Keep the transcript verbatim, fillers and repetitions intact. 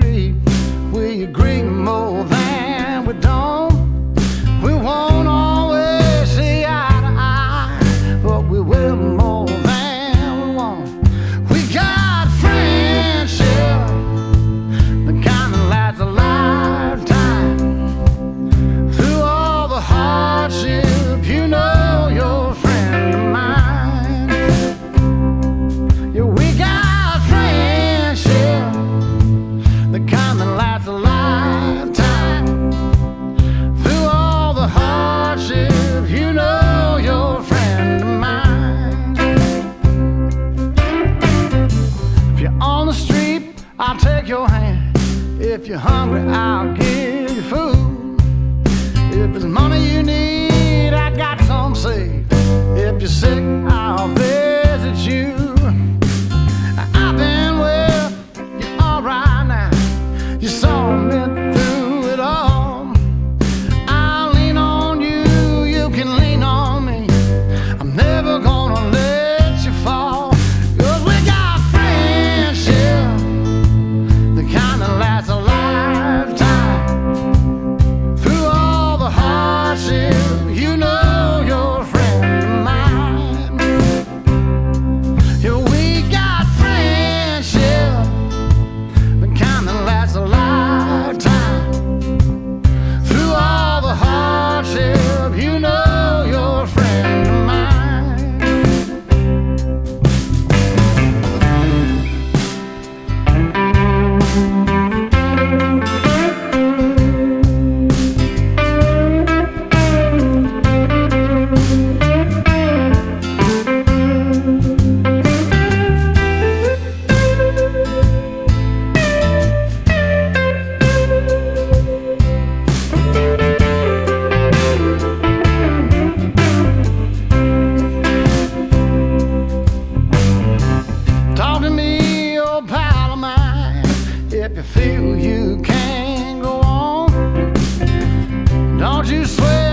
street, we agree more than we don't. We won't always see eye to eye, but we will more than we want. We got friendship, the kind that lasts a lifetime. Through all the hardship, you know you're a friend of mine. Yeah, we got friendship, the kind that lasts a lifetime. Through all the hardship, you know you're a friend of mine. If you're on the street, I'll take your hand. If you're hungry, I'll give you food. If it's money you need, I got some saved. If you're sick, I'll visit you. I've been well, you're alright now. You saw me through it all. I'll lean on you, you can lean on me. I'm never gonna let you fall. 'Cause we got friendship, the kind that lasts a lifetime. Through all the hardship, you know you're a friend of mine. Yeah, we got friendship, the kind that lasts a lifetime. Through all the hardship, you know you're a friend of mine. Talk to me, old pal of mine, if you feel you can't go on. Don't you swear